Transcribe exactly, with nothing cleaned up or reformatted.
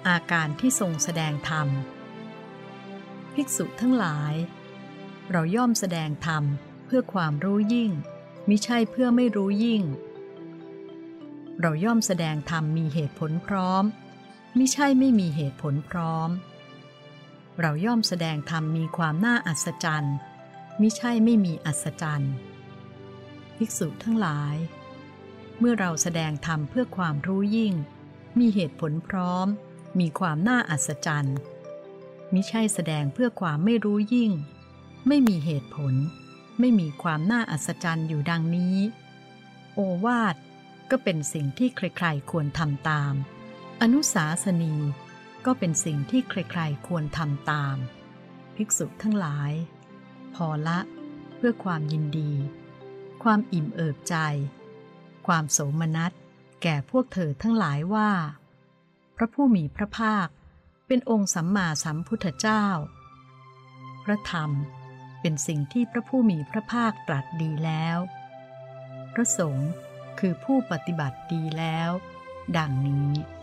อาการที่ทรงแสดงธรรมภิกษุทั้งหลายเราย่อมแสดงธรรมเพื่อความรู้ยิ่งมิใช่เพื่อไม่รู้ยิ่งเราย่อมแสดงธรรมมีเหตุผลพร้อมมิใช่ไม่มีเหตุผลพร้อมเราย่อมแสดงธรรมมีความน่าอัศจรรย์มิใช่ไม่มีอัศจรรย์ภิกษุทั้งหลายเมื่อเราแสดงธรรมเพื่อความรู้ยิ่งมีเหตุผลพร้อมมีความน่าอัศจรรย์มิใช่แสดงเพื่อความไม่รู้ยิ่งไม่มีเหตุผลไม่มีความน่าอัศจรรย์อยู่ดังนี้โอวาทก็เป็นสิ่งที่ใครๆควรทำตามอนุสาสนีก็เป็นสิ่งที่ใครๆควรทำตามภิกษุทั้งหลายพอละเพื่อความยินดีความอิ่มเอิบใจความโสมนัสแก่พวกเธอทั้งหลายว่าพระผู้มีพระภาคเป็นองค์สัมมาสัมพุทธเจ้าพระธรรมเป็นสิ่งที่พระผู้มีพระภาคตรัสดีแล้วพระสงฆ์คือผู้ปฏิบัติดีแล้วดังนี้